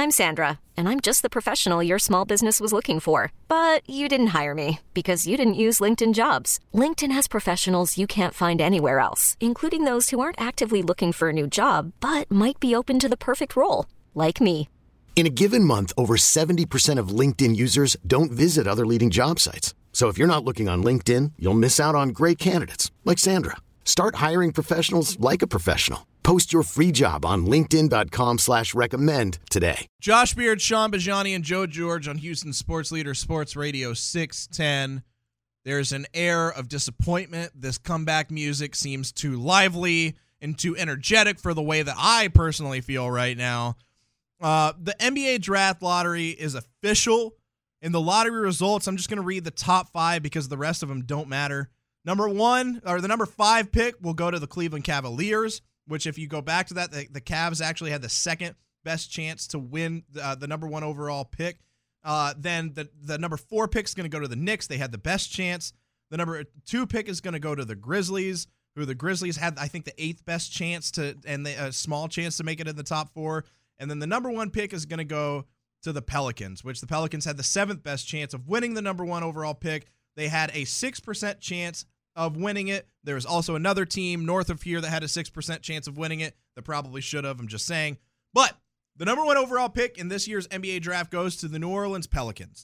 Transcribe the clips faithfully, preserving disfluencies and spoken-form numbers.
I'm Sandra, and I'm just the professional your small business was looking for. But you didn't hire me because you didn't use LinkedIn Jobs. LinkedIn has professionals you can't find anywhere else, including those who aren't actively looking for a new job, but might be open to the perfect role, like me. In a given month, over seventy percent of LinkedIn users don't visit other leading job sites. So if you're not looking on LinkedIn, you'll miss out on great candidates like Sandra. Start hiring professionals like a professional. Post your free job on linkedin.com slash recommend today. Josh Beard, Sean Bajani, and Joe George on Houston Sports Leader Sports Radio six ten. There's an air of disappointment. This comeback music seems too lively and too energetic for the way that I personally feel right now. Uh, the N B A Draft Lottery is official. In the lottery results, I'm just going to read the top five because the rest of them don't matter. Number one, or the number five pick will go to the Cleveland Cavaliers, which if you go back to that, the, the Cavs actually had the second best chance to win uh, the number one overall pick. Uh, then the, the number four pick is going to go to the Knicks. They had the best chance. The number two pick is going to go to the Grizzlies, who the Grizzlies had, I think, the eighth best chance to, and the, a small chance to make it in the top four. And then the number one pick is going to go to the Pelicans, which the Pelicans had the seventh best chance of winning the number one overall pick. They had a six percent chance of winning it. There's also another team north of here that had a six percent chance of winning it. That probably should have, I'm just saying. But the number one overall pick in this year's N B A draft goes to the New Orleans Pelicans.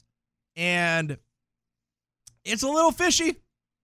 And it's a little fishy.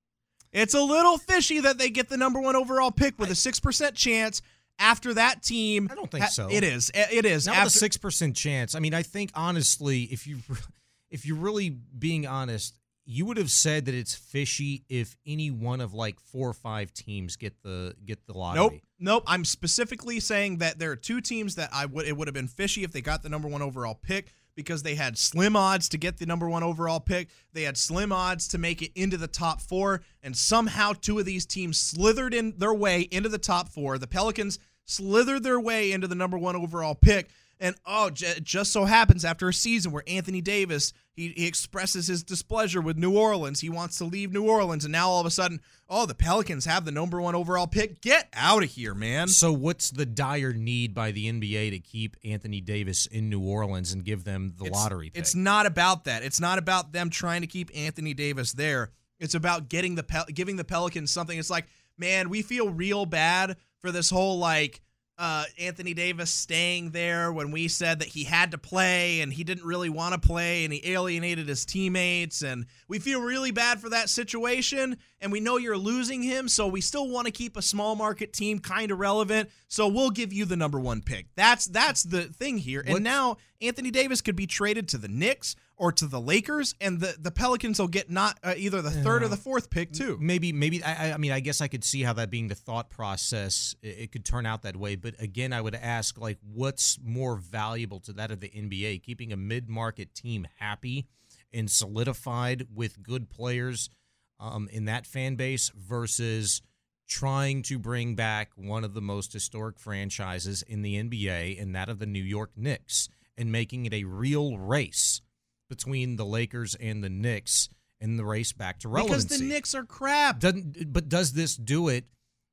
It's a little fishy that they get the number one overall pick with a six percent chance after that team. I don't think ha- so. It is. It is. Not after- with a six percent chance. I mean, I think, honestly, if, you, if you're really being honest, you would have said that it's fishy if any one of like four or five teams get the get the lottery. Nope, nope. I'm specifically saying that there are two teams that I would it would have been fishy if they got the number one overall pick because they had slim odds to get the number one overall pick. They had slim odds to make it into the top four, and somehow two of these teams slithered in their way into the top four. The Pelicans slithered their way into the number one overall pick. And, oh, j- just so happens after a season where Anthony Davis, he, he expresses his displeasure with New Orleans. He wants to leave New Orleans. And now all of a sudden, oh, the Pelicans have the number one overall pick. Get out of here, man. So what's the dire need by the N B A to keep Anthony Davis in New Orleans and give them the it's, lottery pick? It's not about that. It's not about them trying to keep Anthony Davis there. It's about getting the Pel- giving the Pelicans something. It's like, man, we feel real bad for this whole, like, Uh, Anthony Davis staying there when we said that he had to play and he didn't really want to play and he alienated his teammates, and we feel really bad for that situation, and we know you're losing him, so we still want to keep a small market team kind of relevant, so we'll give you the number one pick. That's that's the thing here. And What's, now Anthony Davis could be traded to the Knicks or to the Lakers, and the, the Pelicans will get not uh, either the third yeah. or the fourth pick too. Maybe, maybe. I, I mean, I guess I could see how that being the thought process, it, it could turn out that way. But again, I would ask, like, what's more valuable to that of the N B A? Keeping a mid-market team happy and solidified with good players um, in that fan base versus trying to bring back one of the most historic franchises in the N B A, and that of the New York Knicks, and making it a real race between the Lakers and the Knicks in the race back to relevancy. Because the Knicks are crap. Doesn't, but does this do it?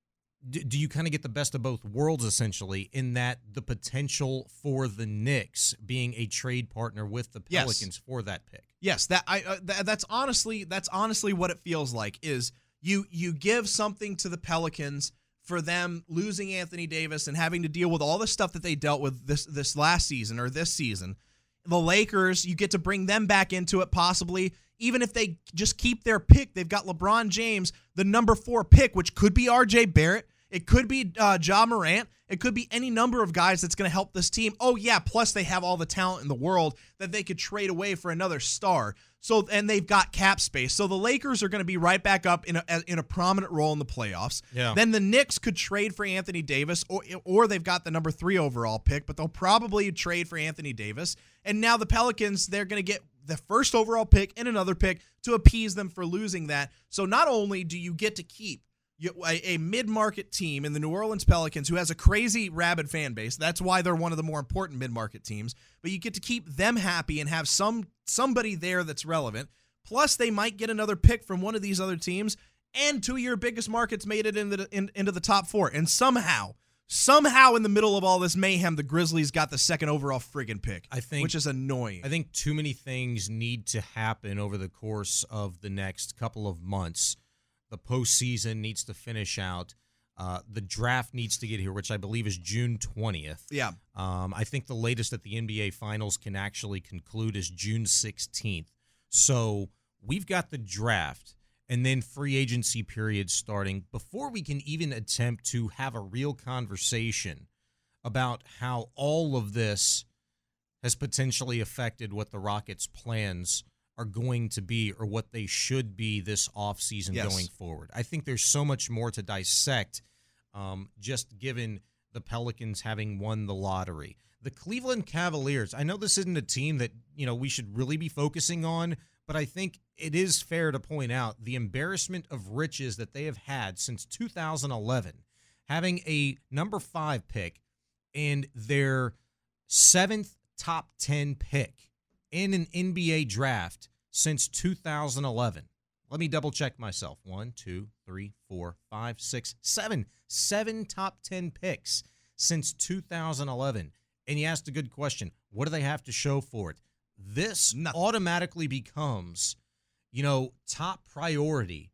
Do, do you kind of get the best of both worlds, essentially, in that the potential for the Knicks being a trade partner with the Pelicans yes. for that pick? Yes, that I uh, th- that's honestly that's honestly what it feels like. Is you you give something to the Pelicans for them losing Anthony Davis and having to deal with all the stuff that they dealt with this this last season or this season. The Lakers, you get to bring them back into it possibly. Even if they just keep their pick, they've got LeBron James, the number four pick, which could be R J Barrett. It could be uh, Ja Morant. It could be any number of guys that's going to help this team. Oh, yeah, plus they have all the talent in the world that they could trade away for another star. So, and they've got cap space. So the Lakers are going to be right back up in a in a prominent role in the playoffs. Yeah. Then the Knicks could trade for Anthony Davis, or or they've got the number three overall pick, but they'll probably trade for Anthony Davis. And now the Pelicans, they're going to get the first overall pick and another pick to appease them for losing that. So not only do you get to keep a, a mid-market team in the New Orleans Pelicans who has a crazy rabid fan base. That's why they're one of the more important mid-market teams. But you get to keep them happy and have some somebody there that's relevant. Plus, they might get another pick from one of these other teams, and two of your biggest markets made it into the, in, into the top four. And somehow, somehow in the middle of all this mayhem, the Grizzlies got the second overall friggin' pick, I think, which is annoying. I think too many things need to happen over the course of the next couple of months. The postseason needs to finish out. Uh, the draft needs to get here, which I believe is June twentieth. Yeah. Um, I think the latest that the N B A Finals can actually conclude is June sixteenth. So we've got the draft and then free agency period starting before we can even attempt to have a real conversation about how all of this has potentially affected what the Rockets' plans are going to be or what they should be this offseason yes. going forward. I think there's so much more to dissect um, just given the Pelicans having won the lottery. The Cleveland Cavaliers, I know this isn't a team that, you know, we should really be focusing on, but I think it is fair to point out the embarrassment of riches that they have had since two thousand eleven, having a number five pick and their seventh top ten pick in an N B A draft since two thousand eleven. Let me double check myself. One, two, three, four, five, six, seven. Seven top ten picks since two thousand eleven. And you asked a good question. What do they have to show for it? This Nothing. automatically becomes, you know, top priority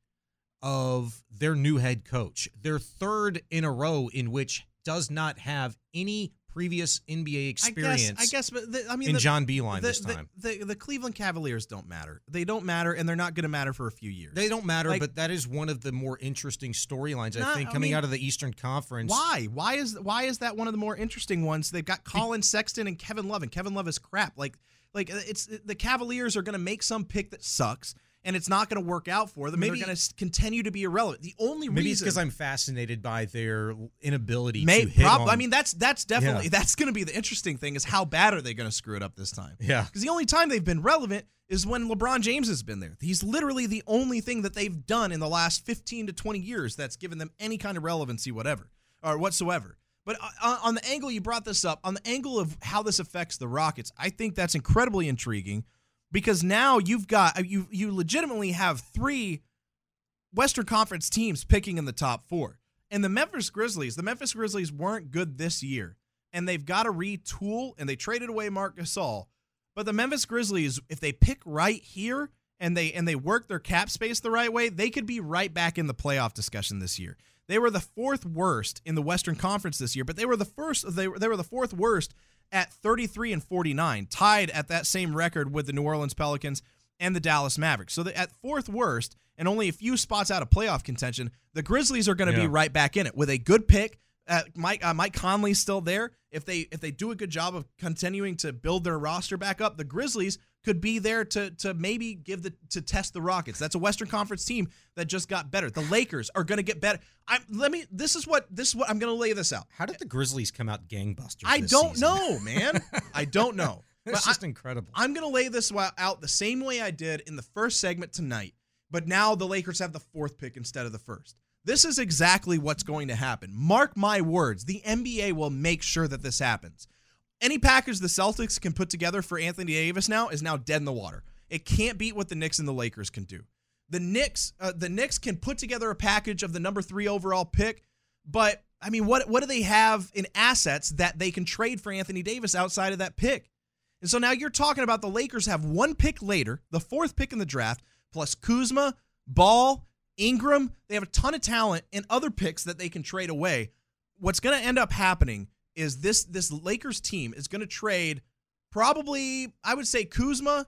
of their new head coach. Their third in a row in which does not have any previous N B A experience. I guess, I guess but the, I mean, in the, John Beilein the, this time. The, the, the Cleveland Cavaliers don't matter. They don't matter, and they're not going to matter for a few years. They don't matter, like, but that is one of the more interesting storylines, I not, think, I coming mean, out of the Eastern Conference. Why? Why is why is that one of the more interesting ones? They've got Colin Be- Sexton and Kevin Love, and Kevin Love is crap. Like, like it's the Cavaliers are going to make some pick that sucks, and it's not going to work out for them. Maybe they're going to continue to be irrelevant. The only maybe reason it's because I'm fascinated by their inability may, to hit prob- on. I mean, that's that's definitely Yeah. that's going to be the interesting thing is how bad are they going to screw it up this time? Yeah, because the only time they've been relevant is when LeBron James has been there. He's literally the only thing that they've done in the last fifteen to twenty years that's given them any kind of relevancy, whatever or whatsoever. But on the angle you brought this up, on the angle of how this affects the Rockets, I think that's incredibly intriguing because now you've got you you legitimately have three Western Conference teams picking in the top four. And the Memphis Grizzlies, the Memphis Grizzlies weren't good this year, and they've got to retool, and they traded away Marc Gasol. But the Memphis Grizzlies, if they pick right here and they and they work their cap space the right way, they could be right back in the playoff discussion this year. They were the fourth worst in the Western Conference this year, but they were the first. They were they were the fourth worst at thirty-three and forty-nine, tied at that same record with the New Orleans Pelicans and the Dallas Mavericks. So at fourth worst and only a few spots out of playoff contention, the Grizzlies are going to yeah. be right back in it with a good pick. Uh, Mike uh, Mike Conley's still there. If they if they do a good job of continuing to build their roster back up, the Grizzlies could be there to to maybe give the to test the Rockets. That's a Western Conference team that just got better. The Lakers are going to get better. I let me. This is what this is what I'm going to lay this out. How did the Grizzlies come out gangbusters? I this don't season? know, man. I don't know. It's But just I, incredible. I'm going to lay this out the same way I did in the first segment tonight, but now the Lakers have the fourth pick instead of the first. This is exactly what's going to happen. Mark my words. The N B A will make sure that this happens. Any package the Celtics can put together for Anthony Davis now is now dead in the water. It can't beat what the Knicks and the Lakers can do. The Knicks, uh, the Knicks can put together a package of the number three overall pick, but I mean, what what do they have in assets that they can trade for Anthony Davis outside of that pick? And so now you're talking about the Lakers have one pick later, the fourth pick in the draft, plus Kuzma, Ball, Ingram. They have a ton of talent and other picks that they can trade away. What's going to end up happening is this this Lakers team is going to trade probably, I would say, Kuzma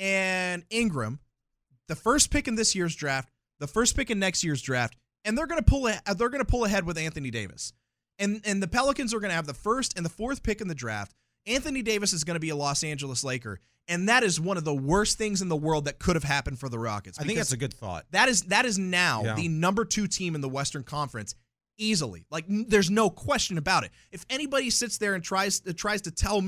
and Ingram, the first pick in this year's draft, the first pick in next year's draft, and they're going to pull a, they're going to pull ahead with Anthony Davis. And and the Pelicans are going to have the first and the fourth pick in the draft. Anthony Davis is going to be a Los Angeles Laker, and that is one of the worst things in the world that could have happened for the Rockets. I think that's a good thought. That is that is now Yeah. the number two team in the Western Conference easily. Like, n- there's no question about it. If anybody sits there and tries uh, tries to tell me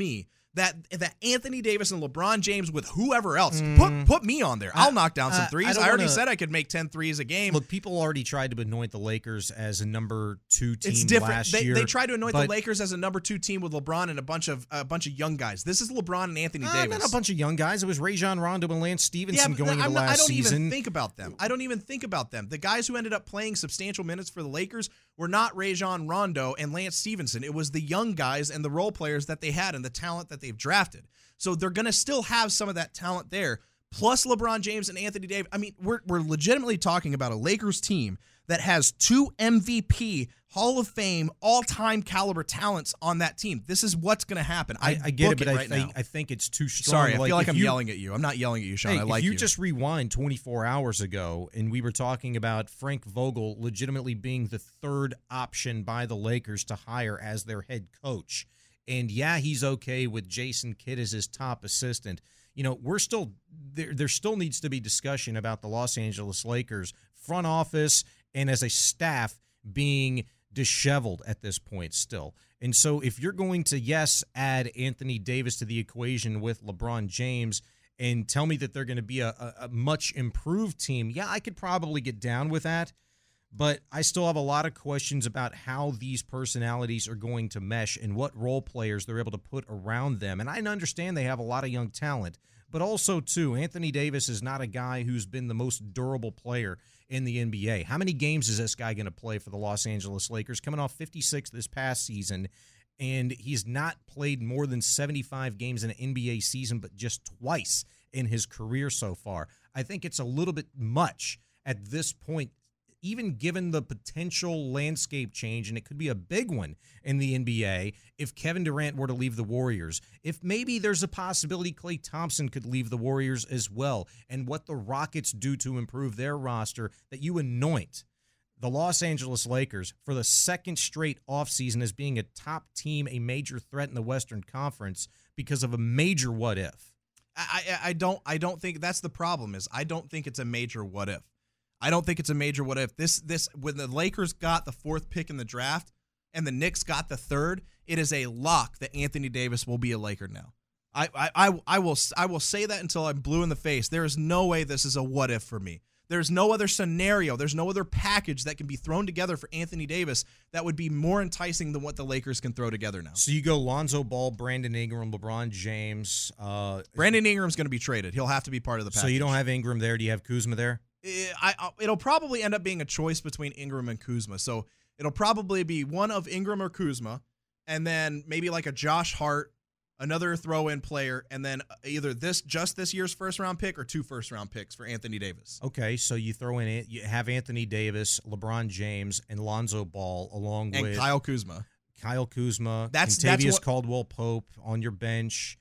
that that Anthony Davis and LeBron James with whoever else, Mm. put put me on there. I'll I- knock down some I- threes. I I, don't already wanna- said I could make ten threes a game. Look, people already tried to anoint the Lakers as a number two team It's different. last They, year. they tried to anoint the but- Lakers as a number two team with LeBron and a bunch of a bunch of young guys. This is LeBron and Anthony Uh, Davis. not a bunch of young guys. It was Rajon Rondo and Lance Stevenson but going into I'm not- last I don't season. even think about them. I don't even think about them. The guys who ended up playing substantial minutes for the Lakers were not Rajon Rondo and Lance Stevenson. It was the young guys and the role players that they had and the talent that they've drafted. So they're going to still have some of that talent there, plus LeBron James and Anthony Davis. I mean, we're we're legitimately talking about a Lakers team that has two M V P, Hall of Fame, all-time caliber talents on that team. This is what's going to happen. I, I, I get it, book but I right think now. I think it's too strong. Sorry, I feel like if I'm you- yelling at you. I'm not yelling at you, Sean. Hey, I like if you, you. just rewind twenty-four hours ago and we were talking about Frank Vogel legitimately being the third option by the Lakers to hire as their head coach. And yeah, he's okay with Jason Kidd as his top assistant. You know, we're still there. There still needs to be discussion about the Los Angeles Lakers front office and as a staff being disheveled at this point still. And so if you're going to, yes, add Anthony Davis to the equation with LeBron James and tell me that they're going to be a, a, a much improved team, yeah, I could probably get down with that. But I still have a lot of questions about how these personalities are going to mesh and what role players they're able to put around them. And I understand they have a lot of young talent, but also, too, Anthony Davis is not a guy who's been the most durable player in the N B A. How many games is this guy going to play for the Los Angeles Lakers? Coming off fifty-six this past season, and he's not played more than seventy-five games in an N B A season, but just twice in his career so far. I think it's a little bit much at this point, even given the potential landscape change, and it could be a big one in the N B A if Kevin Durant were to leave the Warriors, if maybe there's a possibility Klay Thompson could leave the Warriors as well, and what the Rockets do to improve their roster, that you anoint the Los Angeles Lakers for the second straight offseason as being a top team, a major threat in the Western Conference because of a major what if. I, I, I don't I don't think that's the problem is I don't think it's a major what if. I don't think it's a major what if. This this when the Lakers got the fourth pick in the draft and the Knicks got the third, it is a lock that Anthony Davis will be a Laker now. I I I, I will I will say that until I'm blue in the face. There is no way this is a what if for me. There's no other scenario. There's no other package that can be thrown together for Anthony Davis that would be more enticing than what the Lakers can throw together now. So you go Lonzo Ball, Brandon Ingram, LeBron James. Uh, Brandon Ingram's going to be traded. He'll have to be part of the package. so you don't have Ingram there. Do you have Kuzma there? I, I, it'll probably end up being a choice between Ingram and Kuzma. So it'll probably be one of Ingram or Kuzma, and then maybe like a Josh Hart, another throw-in player, and then either this just this year's first-round pick or two first-round picks for Anthony Davis. Okay, so you throw in you have Anthony Davis, LeBron James, and Lonzo Ball along And with Kyle Kuzma. Kyle Kuzma, That's- Kentavious that's what- Caldwell-Pope on your bench.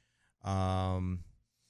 Um,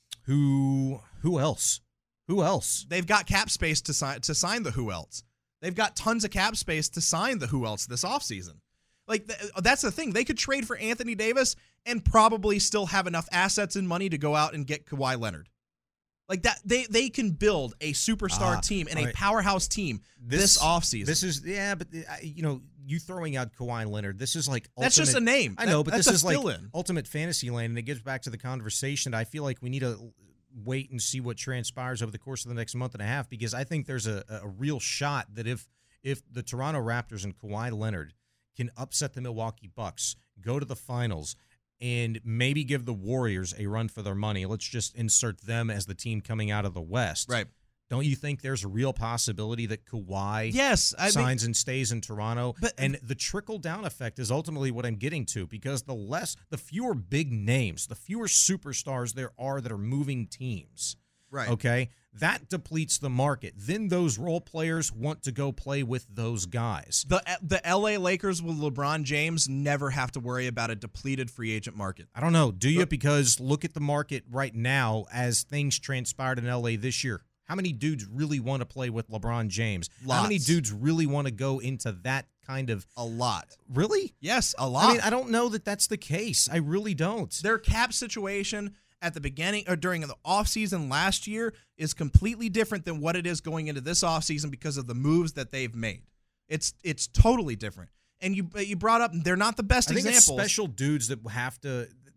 who who else? Who else? They've got cap space to sign to sign the who else. They've got tons of cap space to sign the who else this offseason. Like, th- that's the thing. They could trade for Anthony Davis and probably still have enough assets and money to go out and get Kawhi Leonard. Like that, they they can build a superstar Ah, team and all a right. powerhouse team this, offseason. This is yeah, but uh, you know, you throwing out Kawhi Leonard. This is like That's ultimate, just a name. I know, That- but that's this a is like fill-in. ultimate fantasy land, and it gets back to the conversation. I feel like we need to wait and see what transpires over the course of the next month and a half, because I think there's a, a real shot that if if the Toronto Raptors and Kawhi Leonard can upset the Milwaukee Bucks, go to the finals, and maybe give the Warriors a run for their money. Let's just insert them as the team coming out of the West. Right. Don't you think there's a real possibility that Kawhi Yes, I mean, signs and stays in Toronto? But- and the trickle-down effect is ultimately what I'm getting to, because the less, the fewer big names, the fewer superstars there are that are moving teams. right. Okay? That depletes the market. Then those role players want to go play with those guys. The the L A Lakers with LeBron James never have to worry about a depleted free agent market. I don't know. Do you? Look- Because look at the market right now as things transpired in L A this year. How many dudes really want to play with LeBron James? How many Lots. dudes really want to go into that kind of A lot. really? Yes, a lot. I mean, I don't know that that's the case. I really don't. Their cap situation at the beginning or during the offseason last year is completely different than what it is going into this offseason because of the moves that they've made. It's it's totally different. And you you brought up they're not the best I think it's examples. special dudes that have to.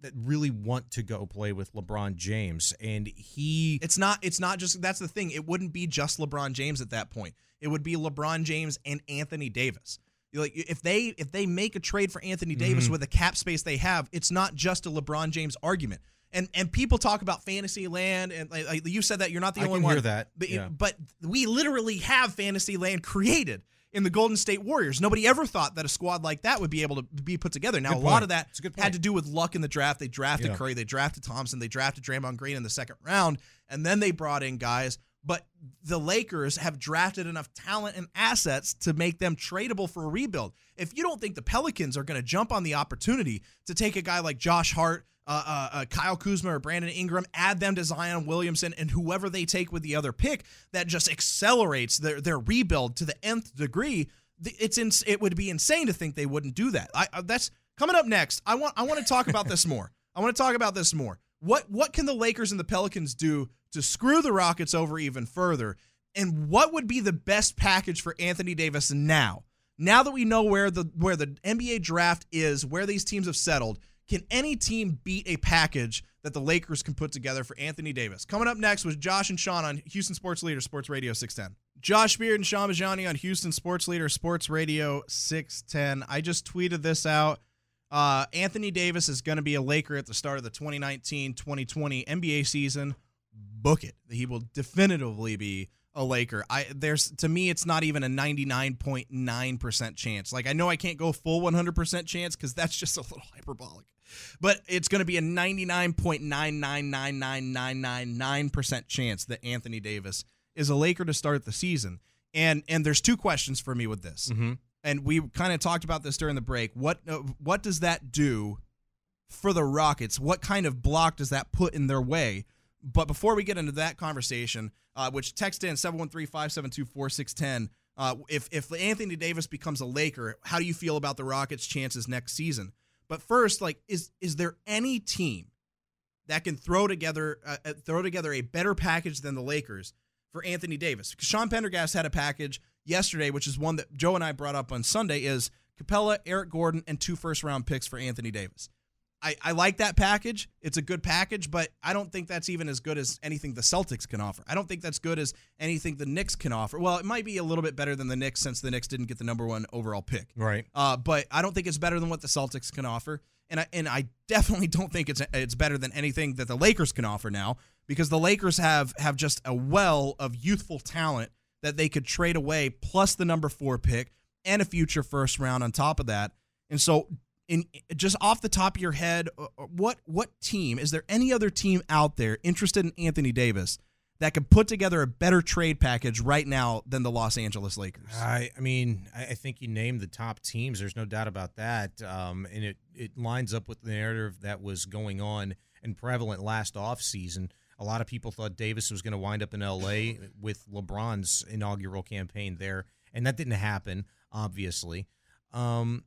that really want to go play with LeBron James, and he It's not it's not just that's the thing. It wouldn't be just LeBron James at that point. It would be LeBron James and Anthony Davis. Like if they if they make a trade for Anthony Davis Mm-hmm. with the cap space they have, it's not just a LeBron James argument. And and people talk about fantasy land, and like, like you said that you're not the I only can one. hear that, But, yeah. but we literally have fantasy land created in the Golden State Warriors. Nobody ever thought that a squad like that would be able to be put together. Now, Good a lot point. of that It's a good had point. to do with luck in the draft. They drafted Yeah. Curry, they drafted Thompson, they drafted Draymond Green in the second round, and then they brought in guys. But the Lakers have drafted enough talent and assets to make them tradable for a rebuild. If you don't think the Pelicans are going to jump on the opportunity to take a guy like Josh Hart, uh, uh, uh, Kyle Kuzma, or Brandon Ingram, add them to Zion Williamson, and whoever they take with the other pick, that just accelerates their, their rebuild to the nth degree, it's in, it would be insane to think they wouldn't do that. I, I, that's coming up next. I want I want to talk about this more. I want to talk about this more. What what can the Lakers and the Pelicans do to screw the Rockets over even further? And what would be the best package for Anthony Davis now? Now that we know where the where the N B A draft is, where these teams have settled, can any team beat a package that the Lakers can put together for Anthony Davis? Coming up next was Josh and Sean on Houston Sports Leader, Sports Radio six ten. Josh Beard and Sean Bajani on Houston Sports Leader, Sports Radio six ten. I just tweeted this out. Uh, Anthony Davis is going to be a Laker at the start of the twenty nineteen twenty twenty N B A season. Book it. He will definitively be a Laker. I there's to me, it's not even a ninety-nine point nine percent chance. Like, I know I can't go full one hundred percent chance because that's just a little hyperbolic. But it's going to be a ninety-nine point nine nine nine nine nine nine nine percent chance that Anthony Davis is a Laker to start the season. And and there's two questions for me with this. Mm-hmm. And we kind of talked about this during the break. What uh, what does that do for the Rockets? What kind of block does that put in their way? But before we get into that conversation, uh, which text in seven one three, five seven two, four six one zero, uh, if, if Anthony Davis becomes a Laker, how do you feel about the Rockets' chances next season? But first, like, is is there any team that can throw together uh, throw together a better package than the Lakers for Anthony Davis? Because Sean Pendergast had a package yesterday, which is one that Joe and I brought up on Sunday, is Capella, Eric Gordon, and two first-round picks for Anthony Davis. I, I like that package. It's a good package, but I don't think that's even as good as anything the Celtics can offer. I don't think that's good as anything the Knicks can offer. Well, it might be a little bit better than the Knicks since the Knicks didn't get the number one overall pick. Right. Uh, but I don't think it's better than what the Celtics can offer. And I, and I definitely don't think it's it's better than anything that the Lakers can offer now, because the Lakers have, have just a well of youthful talent that they could trade away, plus the number four pick and a future first round on top of that. And so, in just off the top of your head, what what team, is there any other team out there interested in Anthony Davis that could put together a better trade package right now than the Los Angeles Lakers? I, I mean, I I think you named the top teams. There's no doubt about that. Um, and it, it lines up with the narrative that was going on and prevalent last offseason. A lot of people thought Davis was going to wind up in L A with LeBron's inaugural campaign there, and that didn't happen, obviously. Um,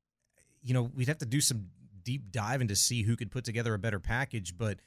you know, we'd have to do some deep diving to see who could put together a better package, but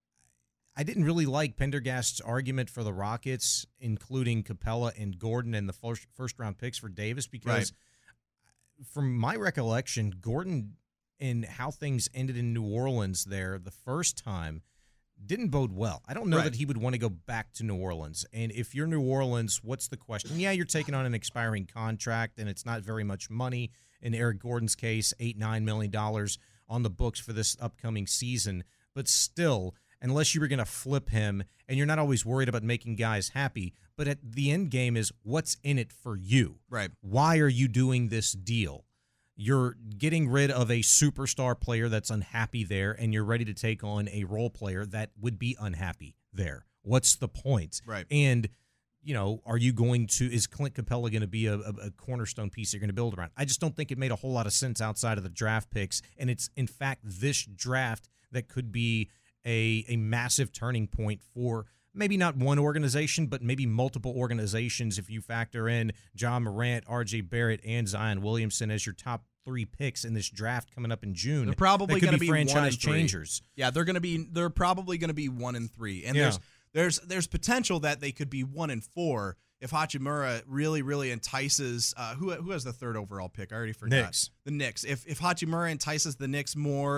I didn't really like Pendergast's argument for the Rockets, including Capella and Gordon and the first, first round picks for Davis, because right. from my recollection, Gordon and how things ended in New Orleans there the first time didn't bode well. I don't know right. that he would want to go back to New Orleans. And if you're New Orleans, what's the question? Yeah, you're taking on an expiring contract, and it's not very much money. In Eric Gordon's case, eight, nine million dollars on the books for this upcoming season. But still, unless you were going to flip him, and you're not always worried about making guys happy, but at the end game is what's in it for you. Right. Why are you doing this deal? You're getting rid of a superstar player that's unhappy there, and you're ready to take on a role player that would be unhappy there. What's the point? Right. And, you know, are you going to, is Clint Capella going to be a, a, a cornerstone piece you're going to build around? I just don't think it made a whole lot of sense outside of the draft picks, and it's, in fact, this draft that could be a, a massive turning point for maybe not one organization, but maybe multiple organizations if you factor in John Morant, R J Barrett, and Zion Williamson as your top three picks in this draft coming up in June. They're probably going to be franchise one and three. changers. Yeah, they're going to be. They're probably going to be one and three, and Yeah. there's there's there's potential that they could be one and four if Hachimura really really entices. Uh, who who has the third overall pick? I already forgot. Knicks. The Knicks. If if Hachimura entices the Knicks more.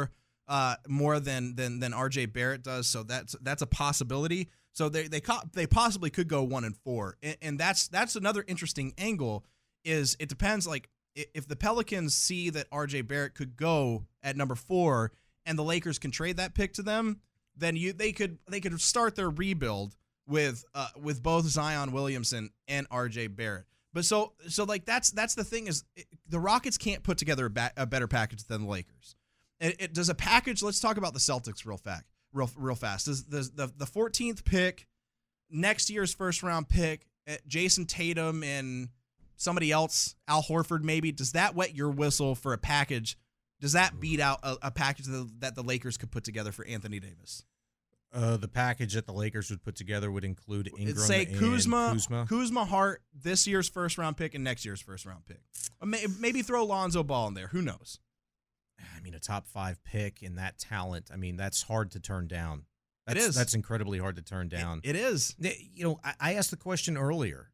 uh, more than than than R J Barrett does. So that's that's a possibility. So they they co- they possibly could go one and four, and, and that's that's another interesting angle. Is it depends like if the Pelicans see that R J Barrett could go at number four, and the Lakers can trade that pick to them, then you they could they could start their rebuild with uh, with both Zion Williamson and R J Barrett. But so so like that's that's the thing is it, the Rockets can't put together a, ba- a better package than the Lakers. It, it does a package. Let's talk about the Celtics real fast. Real real fast. Does the the the fourteenth pick, next year's first round pick, Jason Tatum and somebody else, Al Horford maybe. Does that wet your whistle for a package? Does that beat out a, a package that, that the Lakers could put together for Anthony Davis? Uh, the package that the Lakers would put together would include Ingram say and Kuzma, Kuzma, Kuzma, Hart, this year's first round pick and next year's first round pick. Maybe throw Lonzo Ball in there. Who knows? I mean, a top five pick and that talent. I mean, that's hard to turn down. That's, it is. That's incredibly hard to turn down. It, it is. You know, I, I asked the question earlier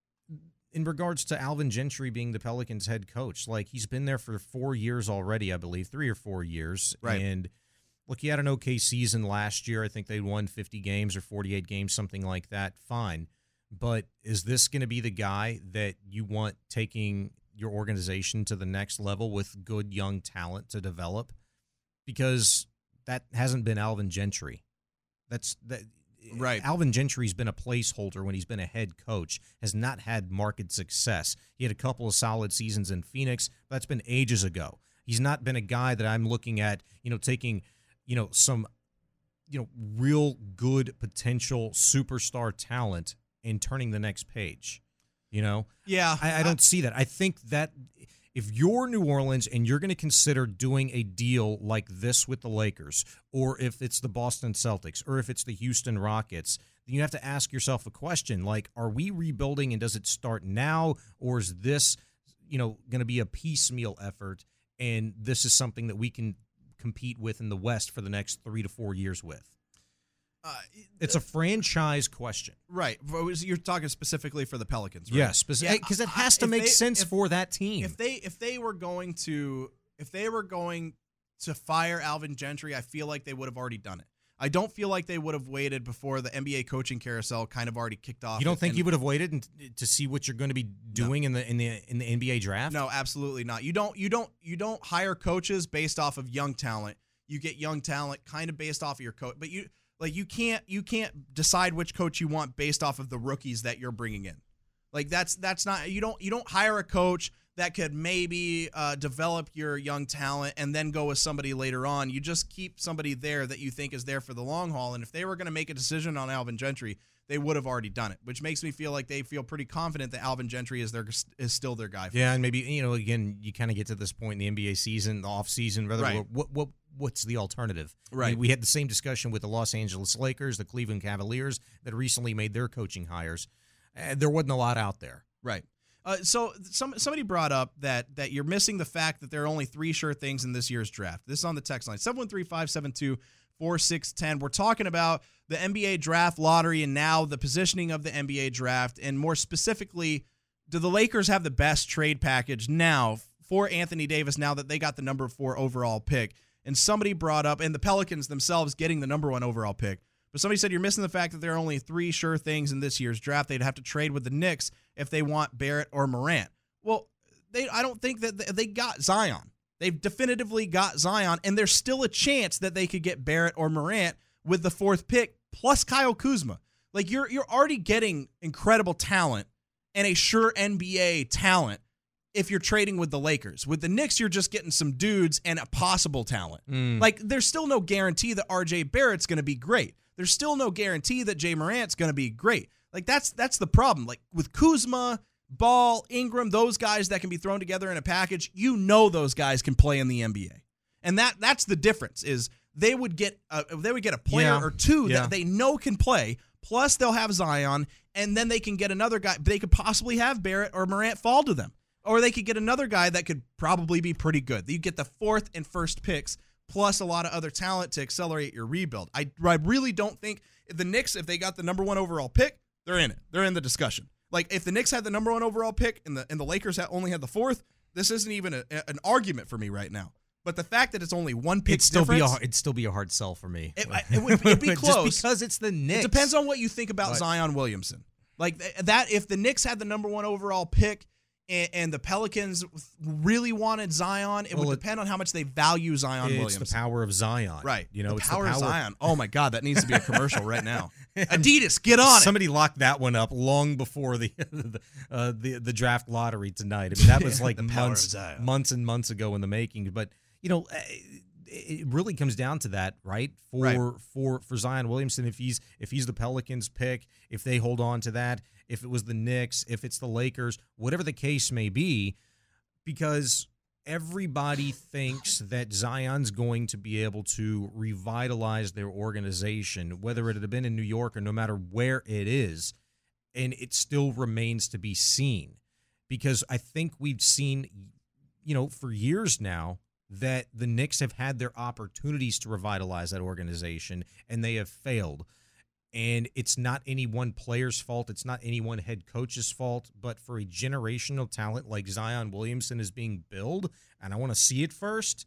in regards to Alvin Gentry being the Pelicans head coach. Like, he's been there for four years already, I believe, three or four years. Right. And look, he had an okay season last year. I think they won fifty games or forty-eight games, something like that. Fine. But is this going to be the guy that you want taking your organization to the next level with good young talent to develop? Because that hasn't been Alvin Gentry. That's that. Right. Alvin Gentry's been a placeholder when he's been a head coach, has not had market success. He had a couple of solid seasons in Phoenix, but that's been ages ago. He's not been a guy that I'm looking at, you know, taking, you know, some, you know, real good potential superstar talent and turning the next page. You know? Yeah. I, I don't I, see that. I think that if you're New Orleans and you're going to consider doing a deal like this with the Lakers, or if it's the Boston Celtics, or if it's the Houston Rockets, then you have to ask yourself a question like, are we rebuilding and does it start now, or is this, you know, going to be a piecemeal effort and this is something that we can compete with in the West for the next three to four years with? Uh, it's a franchise question. Right. You're talking specifically for the Pelicans, right? Yes, because yeah, it has to make they, sense if, for that team. If they if they were going to if they were going to fire Alvin Gentry, I feel like they would have already done it. I don't feel like they would have waited before the N B A coaching carousel kind of already kicked off. You don't think and, you would have waited and, to see what you're going to be doing no. in the in the in the N B A draft? No, absolutely not. You don't you don't you don't hire coaches based off of young talent. You get young talent kind of based off of your coach, but you Like you can't you can't decide which coach you want based off of the rookies that you're bringing in. Like that's that's not you don't you don't hire a coach that could maybe uh, develop your young talent and then go with somebody later on. You just keep somebody there that you think is there for the long haul. And if they were going to make a decision on Alvin Gentry, they would have already done it, which makes me feel like they feel pretty confident that Alvin Gentry is their is still their guy. For yeah, them. And maybe you know again you kind of get to this point in the N B A season, the off season, rather right. what what. What's the alternative? Right. I mean, we had the same discussion with the Los Angeles Lakers, the Cleveland Cavaliers that recently made their coaching hires. Uh, there wasn't a lot out there. Right. Uh, so some somebody brought up that that you're missing the fact that there are only three sure things in this year's draft. This is on the text line, seven one three, five seven two, four six one zero. We're talking about the N B A draft lottery and now the positioning of the N B A draft, and more specifically, do the Lakers have the best trade package now for Anthony Davis now that they got the number four overall pick? And somebody brought up, and the Pelicans themselves getting the number one overall pick, but somebody said you're missing the fact that there are only three sure things in this year's draft. They'd have to trade with the Knicks if they want Barrett or Morant. Well, they I don't think that they got Zion. They've definitively got Zion, and there's still a chance that they could get Barrett or Morant with the fourth pick, plus Kyle Kuzma. Like, you're you're already getting incredible talent and a sure N B A talent if you're trading with the Lakers. With the Knicks, you're just getting some dudes and a possible talent. Mm. Like, there's still no guarantee that R J Barrett's going to be great. There's still no guarantee that Jay Morant's going to be great. Like, that's that's the problem. Like, with Kuzma, Ball, Ingram, those guys that can be thrown together in a package, you know those guys can play in the N B A. And that that's the difference, is they would get a, they would get a player yeah. or two yeah. that they know can play, plus they'll have Zion, and then they can get another guy. They could possibly have Barrett or Morant fall to them. Or they could get another guy that could probably be pretty good. You get the fourth and first picks, plus a lot of other talent to accelerate your rebuild. I, I really don't think the Knicks, if they got the number one overall pick, they're in it. They're in the discussion. Like, if the Knicks had the number one overall pick and the and the Lakers had only had the fourth, this isn't even a, an argument for me right now. But the fact that it's only one pick it'd still difference, be a, it'd still be a hard sell for me. It, it would it'd be close. Just because it's the Knicks. It depends on what you think about But, Zion Williamson. Like that, if the Knicks had the number one overall pick and, and the Pelicans really wanted Zion, it well, would it, depend on how much they value Zion it's Williamson. It's the power of Zion. Right. You know, the it's power, the power of Zion. Oh, my God. That needs to be a commercial right now. Adidas, get on it. Somebody locked that one up long before the the, uh, the the draft lottery tonight. I mean, that was like months, months and months ago in the making. But, you know, it really comes down to that, right? For right. for for Zion Williamson, if he's if he's the Pelicans pick, if they hold on to that, if it was the Knicks, if it's the Lakers, whatever the case may be, because everybody thinks that Zion's going to be able to revitalize their organization, whether it had been in New York or no matter where it is, and it still remains to be seen. Because I think we've seen, you know, for years now, that the Knicks have had their opportunities to revitalize that organization, and they have failed. And it's not any one player's fault. It's not any one head coach's fault. But for a generational talent like Zion Williamson is being billed, and I want to see it first,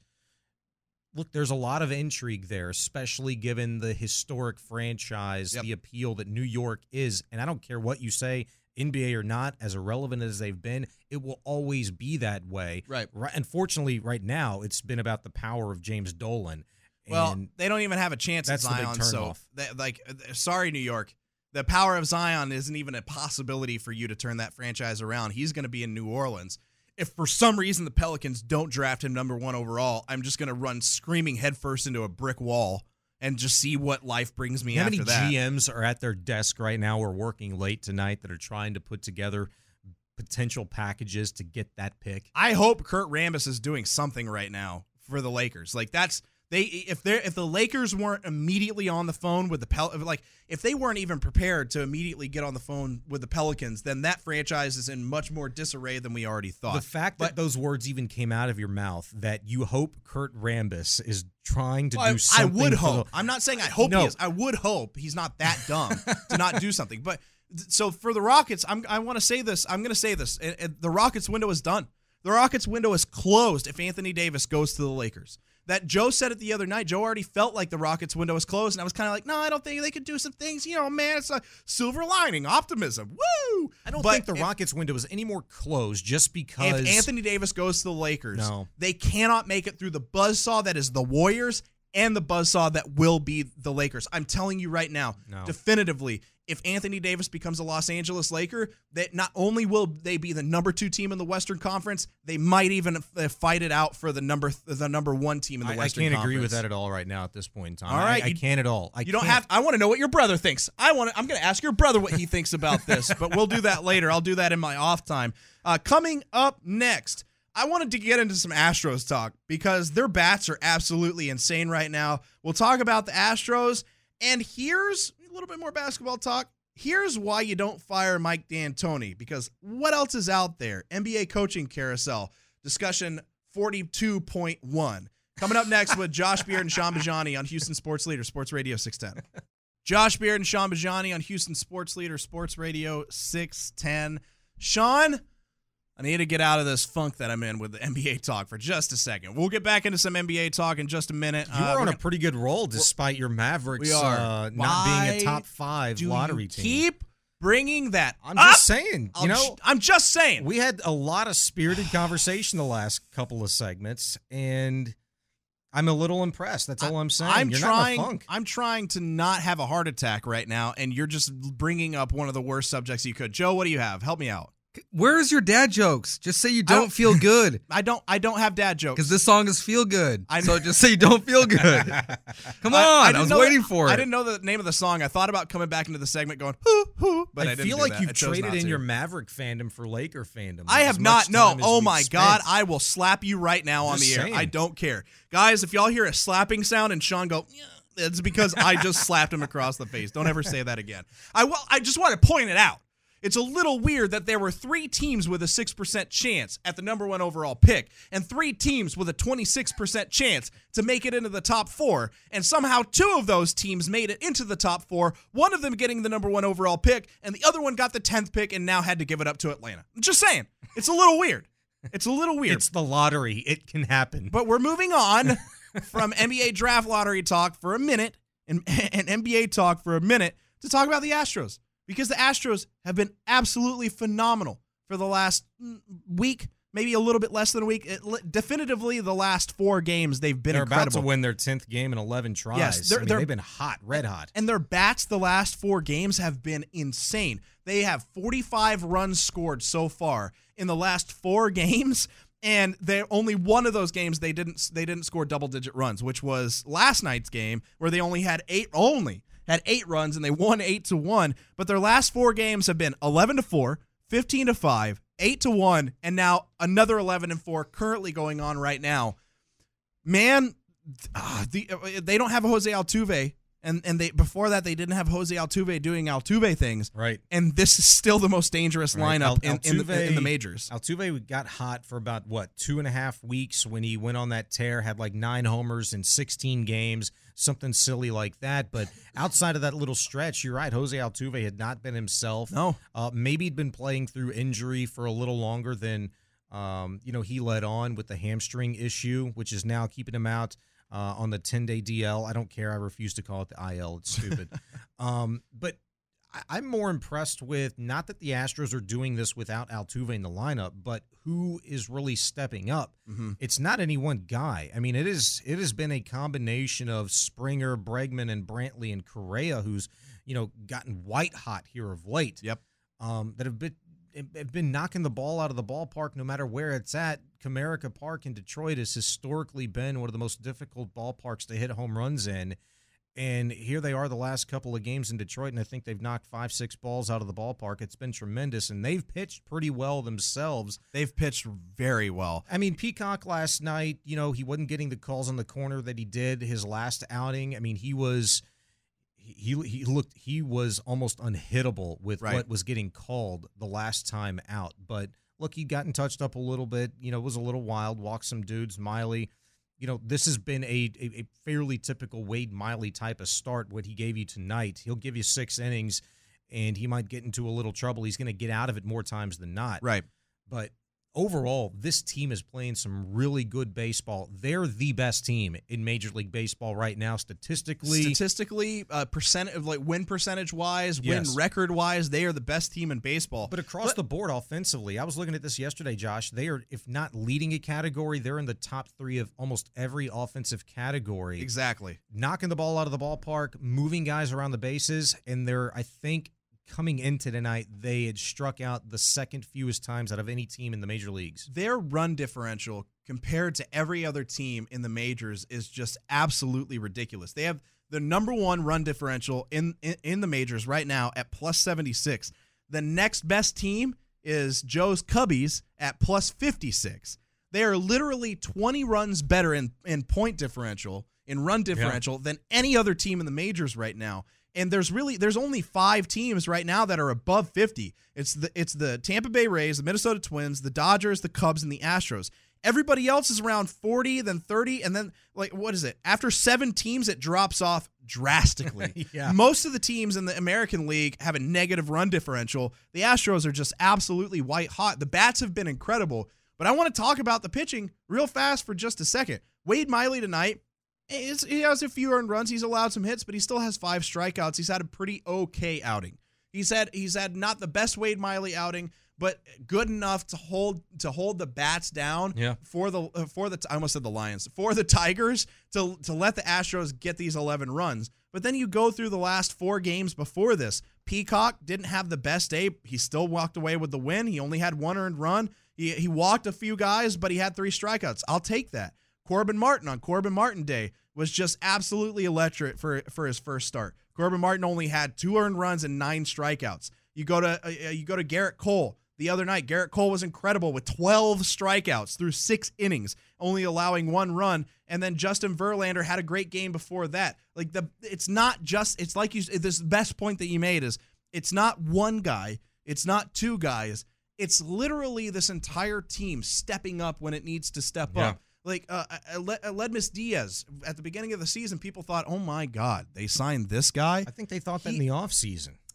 look, there's a lot of intrigue there, especially given the historic franchise, yep. the appeal that New York is. And I don't care what you say, N B A or not, as irrelevant as they've been, it will always be that way. Right. right unfortunately, right now, it's been about the power of James Dolan. Well, and they don't even have a chance at Zion. That's the big so, turnoff. they, like, sorry, New York. The power of Zion isn't even a possibility for you to turn that franchise around. He's going to be in New Orleans. If for some reason the Pelicans don't draft him number one overall, I'm just going to run screaming headfirst into a brick wall and just see what life brings me How after many that. G Ms are at their desk right now or working late tonight that are trying to put together potential packages to get that pick? I hope Kurt Rambis is doing something right now for the Lakers. Like that's they if they if the Lakers weren't immediately on the phone with the Pel like if they weren't even prepared to immediately get on the phone with the Pelicans, then that franchise is in much more disarray than we already thought. The fact but, that those words even came out of your mouth, that you hope Kurt Rambis is trying to well, do something. I would for hope. The, I'm not saying I hope no. he is. I would hope he's not that dumb to not do something. But so for the Rockets, I'm, I want to say this. I'm going to say this. It, it, the Rockets window is done. The Rockets window is closed if Anthony Davis goes to the Lakers. That Joe said it the other night. Joe already felt like the Rockets window is closed, and I was kind of like, no, I don't think they could do some things. You know, man, it's a silver lining, optimism. Woo! I don't but think the if, Rockets window is any more closed just because if Anthony Davis goes to the Lakers, no. they cannot make it through the buzzsaw that is the Warriors and the buzzsaw that will be the Lakers. I'm telling you right now, no. definitively, if Anthony Davis becomes a Los Angeles Laker, that not only will they be the number two team in the Western Conference, they might even fight it out for the number the number one team in the I, Western Conference. I can't Conference. agree with that at all right now at this point in time. All right, I, I you, can't at all. I you don't can't. have. I want to know what your brother thinks. I want. I'm going to ask your brother what he thinks about this, but we'll do that later. I'll do that in my off time. Uh, coming up next, I wanted to get into some Astros talk because their bats are absolutely insane right now. We'll talk about the Astros, and here's a little bit more basketball talk. Here's why you don't fire Mike D'Antoni, because what else is out there? N B A coaching carousel, discussion forty-two point one. Coming up next with Josh Beard and Sean Bajani on Houston Sports Leader, Sports Radio six ten. Josh Beard and Sean Bajani on Houston Sports Leader, Sports Radio six ten. Sean, I need to get out of this funk that I'm in with the N B A talk for just a second. We'll get back into some N B A talk in just a minute. You uh, are on gonna, a pretty good roll despite your Mavericks we are. Uh, not being a top five do lottery you team. Keep bringing that I'm up. just saying, I'll you know, j- I'm just saying. we had a lot of spirited conversation the last couple of segments, and I'm a little impressed. That's all I'm saying. I'm You're trying. not in a funk. I'm trying to not have a heart attack right now, and you're just bringing up one of the worst subjects you could. Joe, what do you have? Help me out. Where's your dad jokes? Just say you I don't, don't- feel good. I don't. I don't have dad jokes. Because this song is feel good. I- so just say you don't feel good. Come on, I, didn't was know waiting that- for it. I didn't know the name of the song. I thought about coming back into the segment going, hoo, hoo, but I, I, didn't feel do like that. you've I chose traded not in to. your Maverick fandom for Laker fandom. I As have much not. No. time as Oh we've my spent. God. I will slap you right now on Just the air. saying. I don't care. Guys, if y'all hear a slapping sound and Sean go, yeah, it's because I just slapped him across the face. Don't ever say that again. I will. I just want to point it out. It's a little weird that there were three teams with a six percent chance at the number one overall pick and three teams with a twenty-six percent chance to make it into the top four. And somehow two of those teams made it into the top four, one of them getting the number one overall pick, and the other one got the tenth pick and now had to give it up to Atlanta. I'm just saying. It's a little weird. It's a little weird. It's the lottery. It can happen. But we're moving on from N B A draft lottery talk for a minute and, and N B A talk for a minute to talk about the Astros, because the Astros have been absolutely phenomenal for the last week, maybe a little bit less than a week. It, definitively, the last four games, they've been they're incredible. About to win their tenth game in eleven tries. Yes, they're, I mean, they're, they've been hot, red hot. And their bats the last four games have been insane. They have forty-five runs scored so far in the last four games, and they're only one of those games they didn't they didn't score double-digit runs, which was last night's game where they only had eight only had eight runs and they won eight to one. But their last four games have been eleven to four, fifteen to five, eight to one, and now another eleven and four currently going on right now. Man, uh, the, they don't have a Jose Altuve, and and they before that they didn't have Jose Altuve doing Altuve things. Right. And this is still the most dangerous Right. lineup Al- in, in, the, Altuve- in the majors. Altuve got hot for about, what, two and a half weeks when he went on that tear, had like nine homers in sixteen games, something silly like that. But outside of that little stretch, you're right, Jose Altuve had not been himself. No. Uh, maybe he'd been playing through injury for a little longer than, um, you know, he let on with the hamstring issue, which is now keeping him out uh, on the ten-day D L. I don't care. I refuse to call it the I L. It's stupid. um, but I- I'm more impressed with, not that the Astros are doing this without Altuve in the lineup, but who is really stepping up. Mm-hmm. It's not any one guy. I mean, it is. It has been a combination of Springer, Bregman, and Brantley and Correa, who's, you know, gotten white hot here of late. Yep. Um, that have been have been knocking the ball out of the ballpark no matter where it's at. Comerica Park in Detroit has historically been one of the most difficult ballparks to hit home runs in. And here they are the last couple of games in Detroit, and I think they've knocked five, six balls out of the ballpark. It's been tremendous, and they've pitched pretty well themselves. They've pitched very well. I mean, Peacock last night, you know, he wasn't getting the calls on the corner that he did his last outing. I mean, he was he he looked he was almost unhittable with Right. what was getting called the last time out. But look, he'd gotten touched up a little bit. You know, it was a little wild. Walked some dudes, Miley. You know, this has been a, a, a fairly typical Wade Miley type of start, what he gave you tonight. He'll give you six innings, and he might get into a little trouble. He's going to get out of it more times than not. Right. But overall, this team is playing some really good baseball. They're the best team in Major League Baseball right now, statistically. Statistically, uh, percent of like win percentage wise, Yes. win record wise, they are the best team in baseball. But across the board offensively, I was looking at this yesterday, Josh. They are, if not leading a category, they're in the top three of almost every offensive category. Exactly. Knocking the ball out of the ballpark, moving guys around the bases, and they're, I think, coming into tonight, they had struck out the second fewest times out of any team in the major leagues. Their run differential compared to every other team in the majors is just absolutely ridiculous. They have the number one run differential in, in, in the majors right now at plus seventy-six. The next best team is Joe's Cubbies at plus fifty-six. They are literally twenty runs better in, in point differential, in run differential, yeah. than any other team in the majors right now. And there's really there's only five teams right now that are above fifty. It's the it's the Tampa Bay Rays, the Minnesota Twins, the Dodgers, the Cubs, and the Astros. Everybody else is around forty, then thirty, and then like what is it? After seven teams, it drops off drastically. yeah. Most of the teams in the American League have a negative run differential. The Astros are just absolutely white hot. The bats have been incredible, but I want to talk about the pitching real fast for just a second. Wade Miley tonight. It's, he has a few earned runs. He's allowed some hits, but he still has five strikeouts. He's had a pretty okay outing. He's had he's had not the best Wade Miley outing, but good enough to hold to hold the bats down yeah. for the uh, for the I almost said the Lions for the Tigers to to let the Astros get these eleven runs. But then you go through the last four games before this. Peacock didn't have the best day. He still walked away with the win. He only had one earned run. He he walked a few guys, but he had three strikeouts. I'll take that. Corbin Martin on Corbin Martin Day was just absolutely electric for, for his first start. Corbin Martin only had two earned runs and nine strikeouts. You go to uh, you go to Garrett Cole the other night. Garrett Cole was incredible with twelve strikeouts through six innings, only allowing one run. And then Justin Verlander had a great game before that. Like the, it's not just it's like you. This best point that you made is it's not one guy, it's not two guys. It's literally this entire team stepping up when it needs to step yeah. up. Like uh, Aledmus Diaz, at the beginning of the season, people thought, oh, my God, they signed this guy? I think they thought that He- in the offseason.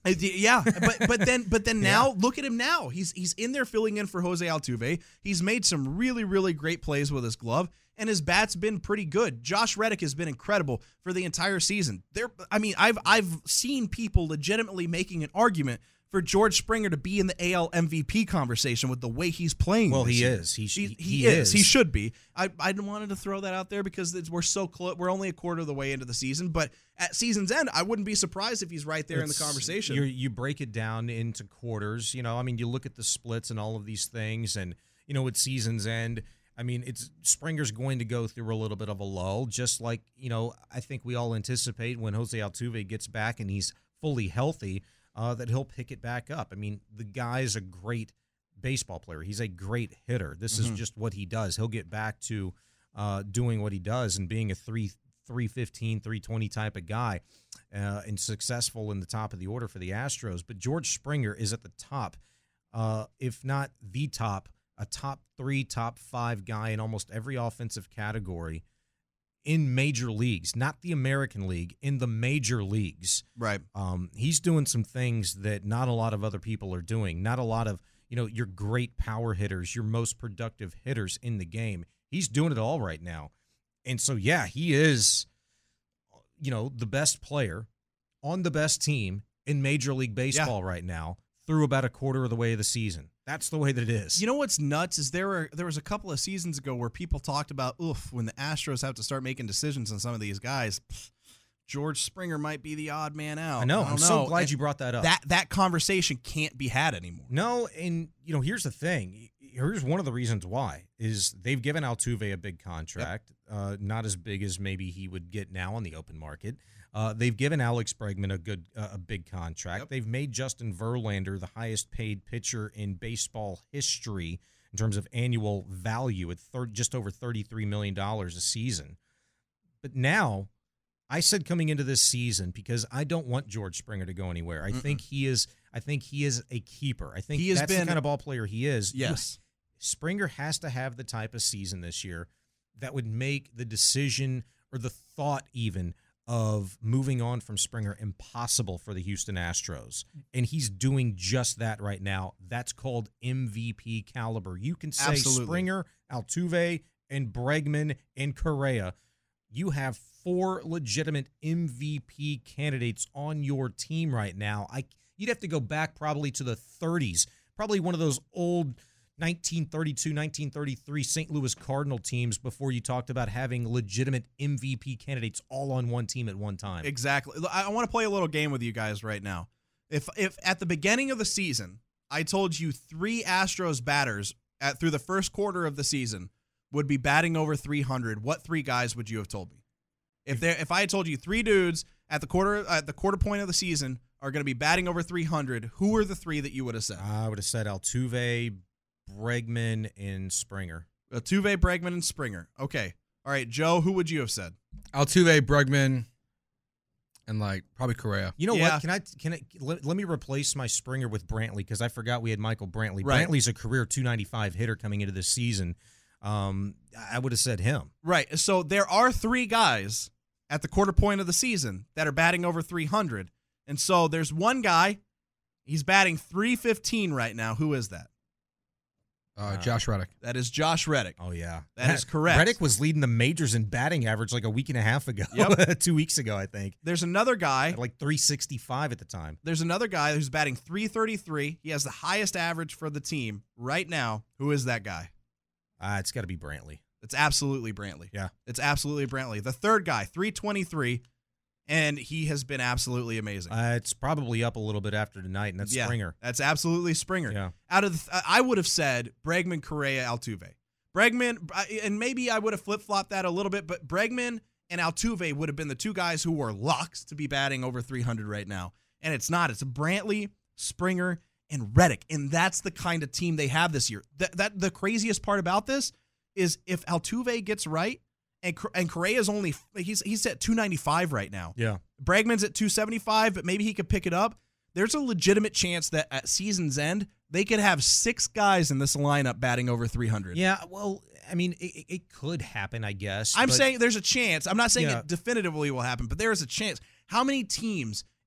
Uh, Yeah, but but then but then now yeah. look at him now. He's he's in there filling in for Jose Altuve. He's made some really really great plays with his glove, and his bat's been pretty good. Josh Reddick has been incredible for the entire season. There, I mean, I've I've seen people legitimately making an argument for George Springer to be in the A L M V P conversation with the way he's playing. Well, he year. is. He, he, he, he, he is. is. He should be. I I wanted to throw that out there because it's, we're so close. We're only a quarter of the way into the season, but at season's end, I wouldn't be surprised if he's right there it's, in the conversation. You you break it down into quarters. You know, I mean, you look at the splits and all of these things, and you know, at season's end, I mean, it's Springer's going to go through a little bit of a lull, just like you know, I think we all anticipate when Jose Altuve gets back and he's fully healthy. Uh, that he'll pick it back up. I mean, the guy's a great baseball player. He's a great hitter. This mm-hmm. is just what he does. He'll get back to uh, doing what he does and being a three three fifteen, three twenty type of guy uh, and successful in the top of the order for the Astros. But George Springer is at the top, uh, if not the top, a top three, top five guy in almost every offensive category in major leagues, not the American League, in the major leagues. Right. Um, he's doing some things that not a lot of other people are doing. Not a lot of, you know, your great power hitters, your most productive hitters in the game. He's doing it all right now. And so, yeah, he is, you know, the best player on the best team in Major League Baseball yeah. right now through about a quarter of the way of the season. That's the way that it is. You know what's nuts is there were there was a couple of seasons ago where people talked about, oof, when the Astros have to start making decisions on some of these guys, pff, George Springer might be the odd man out. I know. I I'm know. so glad and you brought that up. That that conversation can't be had anymore. No, and you know, here's the thing. Here's one of the reasons why is they've given Altuve a big contract, yep. uh, not as big as maybe he would get now on the open market. Uh, they've given Alex Bregman a good, uh, a big contract. Yep. They've made Justin Verlander the highest paid pitcher in baseball history in terms of annual value at thir- just over thirty-three million dollars a season. But now, I said coming into this season, because I don't want George Springer to go anywhere. I Mm-mm. think he is. I think he is a keeper. I think he that's been, the kind of ball player he is. Yes, Springer has to have the type of season this year that would make the decision or the thought even of moving on from Springer impossible for the Houston Astros. And he's doing just that right now. That's called M V P caliber. You can say Absolutely. Springer, Altuve, and Bregman, and Correa. You have four legitimate M V P candidates on your team right now. I You'd have to go back probably to the thirties, probably one of those old nineteen thirty-two, nineteen thirty-three Saint Louis Cardinal teams before you talked about having legitimate M V P candidates all on one team at one time. Exactly. I want to play a little game with you guys right now. If if at the beginning of the season, I told you three Astros batters at through the first quarter of the season would be batting over three hundred, what three guys would you have told me? If there, if I had told you three dudes at the quarter at the quarter point of the season are going to be batting over three hundred, who are the three that you would have said? I would have said Altuve, Bregman, and Springer. Altuve, Bregman, and Springer. Okay. All right, Joe, who would you have said? Altuve, Bregman, and like probably Correa. You know yeah. what? Can I can I let, let me replace my Springer with Brantley because I forgot we had Michael Brantley. Right. Brantley's a career two ninety-five hitter coming into this season. Um, I would have said him. Right. So there are three guys at the quarter point of the season that are batting over three hundred. And so there's one guy, he's batting three fifteen right now. Who is that? Uh, Josh Reddick. That is Josh Reddick. Oh, yeah. that, that is correct. Reddick was leading the majors in batting average like a week and a half ago. Yep. Two weeks ago, I think. There's another guy. At like three sixty-five at the time. There's another guy who's batting three thirty-three. He has the highest average for the team right now. Who is that guy? Uh, it's got to be Brantley. It's absolutely Brantley. Yeah. It's absolutely Brantley. The third guy, three twenty-three, and he has been absolutely amazing. Uh, it's probably up a little bit after tonight, and that's yeah, Springer. That's absolutely Springer. Yeah. Out of the, I would have said Bregman, Correa, Altuve. Bregman, and maybe I would have flip-flopped that a little bit, but Bregman and Altuve would have been the two guys who were locks to be batting over three hundred right now. And it's not. It's Brantley, Springer, and Reddick. And that's the kind of team they have this year. That, that the craziest part about this is if Altuve gets right, and and Correa's only he's he's at two ninety-five right now. Yeah. Bregman's at two seventy-five, but maybe he could pick it up. There's a legitimate chance that at season's end they could have six guys in this lineup batting over three hundred. Yeah, well, I mean, it, it could happen, I guess. I'm but, saying there's a chance. I'm not saying yeah. it definitively will happen, but there is a chance. How many teams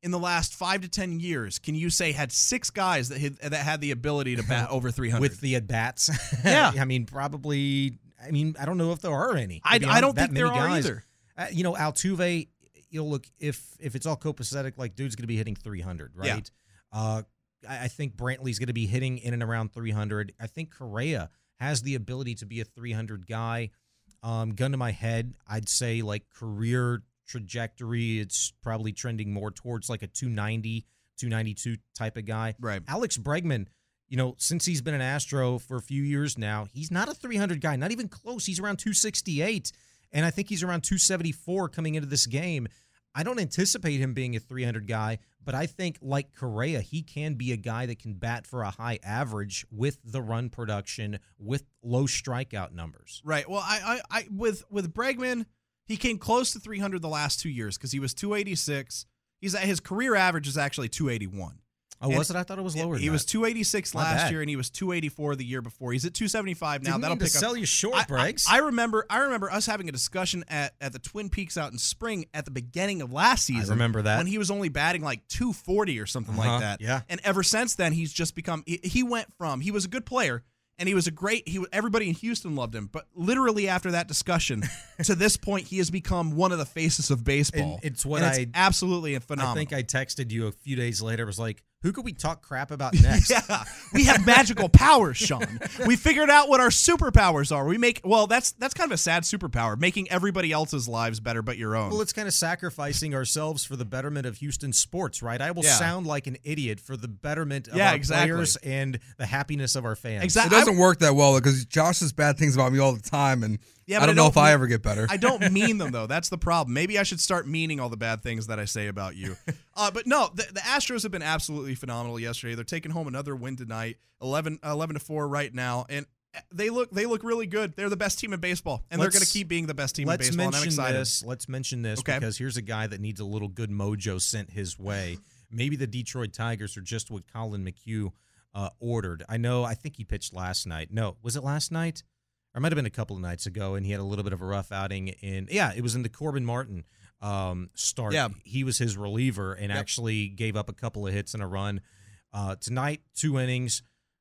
in the last five to ten years can you say had six guys that had, that had the ability to bat over three hundred? With the at-bats? Yeah. I mean, probably, I mean, I don't know if there are any. I, To be I don't honest, that think there many are guys. either. Uh, you know, Altuve, you know, look, if if it's all copacetic, like, dude's going to be hitting three hundred, right? Yeah. Uh, I, I think Brantley's going to be hitting in and around three hundred. I think Correa has the ability to be a three hundred guy. Um, gun to my head, I'd say, like, career trajectory, it's probably trending more towards, like, a two ninety, two ninety-two type of guy. Right. Alex Bregman, you know, since he's been an Astro for a few years now, he's not a three hundred guy, not even close. He's around two sixty-eight. And I think he's around two seventy-four coming into this game. I don't anticipate him being a three hundred guy, but I think, like Correa, he can be a guy that can bat for a high average with the run production, with low strikeout numbers. Right. Well, I, I, I with with Bregman, he came close to three hundred the last two years because he was two eighty-six. He's his career average is actually two eighty-one. Oh, And was it? I thought it was lower. He than was that. two eighty-six My last bad. year, and he was two eighty-four the year before. He's at two seventy-five now. Didn't That'll mean to pick up. sell you short, I, I, Briggs. I remember. I remember us having a discussion at, at the Twin Peaks out in spring at the beginning of last season. remember that. when he was only batting like two forty or something Uh-huh, like that. yeah. And ever since then, he's just become. He, he went from he was a good player. And he was a great. He everybody in Houston loved him, but literally after that discussion, to this point, he has become one of the faces of baseball. And it's what And I- absolutely phenomenal. I think I texted you a few days later. Was like, who could we talk crap about next? Yeah, we have magical powers, Sean. We figured out what our superpowers are. We make well, that's that's kind of a sad superpower, making everybody else's lives better but your own. Well, it's kind of sacrificing ourselves for the betterment of Houston sports, right? I will Yeah. sound like an idiot for the betterment of Yeah, our exactly. players and the happiness of our fans. It exactly. doesn't work that well because Josh says bad things about me all the time, and Yeah, I but don't I know don't if I mean- ever get better. I don't mean them though. That's the problem. Maybe I should start meaning all the bad things that I say about you. Uh, but no, the, the Astros have been absolutely phenomenal yesterday. They're taking home another win tonight, eleven, eleven to four right now, and they look they look really good. They're the best team in baseball, and Let's- they're going to keep being the best team in Let's baseball. And I'm mention excited. this. Let's mention this Okay. because here's a guy that needs a little good mojo sent his way. Maybe the Detroit Tigers are just what Colin McHugh uh, ordered. I know. I think he pitched last night. No, was it last night? Or it might have been a couple of nights ago, and he had a little bit of a rough outing in. Yeah, it was in the Corbin Martin um, start. Yeah. He was his reliever and Yep. actually gave up a couple of hits and a run. Uh, tonight, two innings.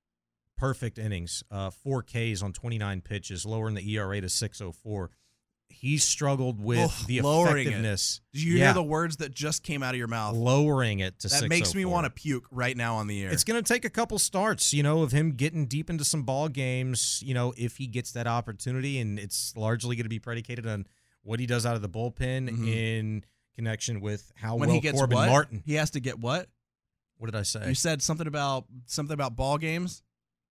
Perfect innings, uh, four Ks on twenty-nine pitches, lowering the E R A to six oh four. He's struggled with Ugh, the lowering it. effectiveness. Did you Yeah, hear the words that just came out of your mouth? lowering it to That makes me six oh four. want to puke right now on the air. It's going to take a couple starts, you know, of him getting deep into some ball games, you know, if he gets that opportunity, and it's largely going to be predicated on what he does out of the bullpen Mhm. in connection with how when well he gets Corbin what? Martin. He has to get what? What did I say? You said something about something about ball games.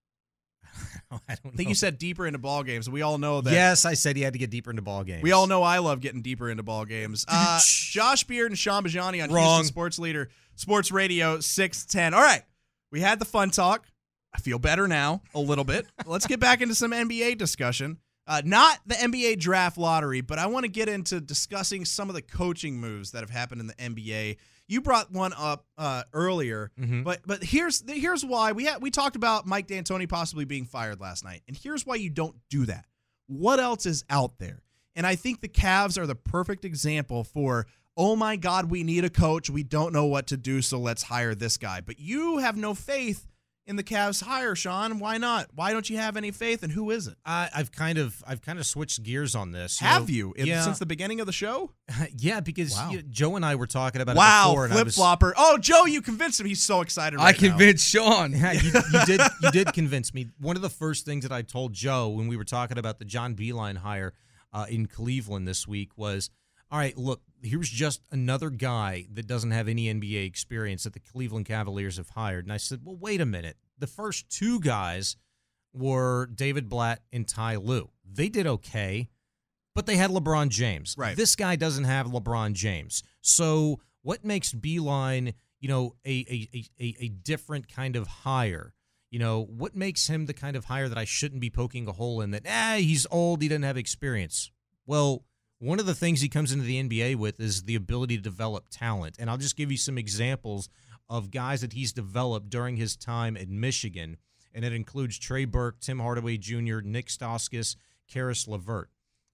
I don't I think know. you said deeper into ball games. We all know that. Yes, I said he had to get deeper into ball games. We all know I love getting deeper into ball games. Uh, Josh Beard and Sean Bajani on Wrong. Houston Sports Leader, Sports Radio six ten. All right, we had the fun talk. I feel better now, a little bit. Let's get back into some N B A discussion. Uh, not the N B A draft lottery, but I want to get into discussing some of the coaching moves that have happened in the N B A. You brought one up uh, earlier, Mhm. but but here's here's why we had we talked about Mike D'Antoni possibly being fired last night, and here's why you don't do that. What else is out there? And I think the Cavs are the perfect example for, oh my God, we need a coach. We don't know what to do, so let's hire this guy. But you have no faith in the Cavs hire, Sean. Why not? Why don't you have any faith, and who is it? I, I've kind of I've kind of switched gears on this. Have know, you in, yeah, since the beginning of the show? yeah, because Wow. you know, Joe and I were talking about it Wow, before, and I flip was, flopper. Oh, Joe, you convinced him. He's so excited. I Right now. convinced Sean. Yeah, you, you did. You did convince me. One of the first things that I told Joe when we were talking about the John Beilein hire uh, in Cleveland this week was, all right, look, here's just another guy that doesn't have any N B A experience that the Cleveland Cavaliers have hired. And I said, well, wait a minute. The first two guys were David Blatt and Ty Lue. They did okay, but they had LeBron James. Right. This guy doesn't have LeBron James. So what makes Beilein, you know, a a, a, a different kind of hire? You know, what makes him the kind of hire that I shouldn't be poking a hole in, that, ah, he's old, he doesn't have experience? Well, one of the things he comes into the N B A with is the ability to develop talent. And I'll just give you some examples of guys that he's developed during his time at Michigan. And it includes Trey Burke, Tim Hardaway Junior, Nick Stauskas, Karis LeVert.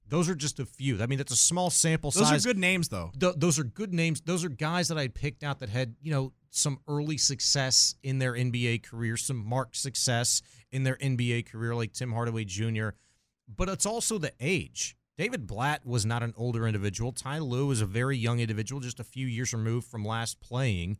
Those are just a few. I mean, that's a small sample Those size. are good names, though. Th- those are good names. Those are guys that I picked out that had, you know, some early success in their N B A career, some marked success in their N B A career, like Tim Hardaway Junior But it's also the age. David Blatt was not an older individual. Ty Lue was a very young individual, just a few years removed from last playing.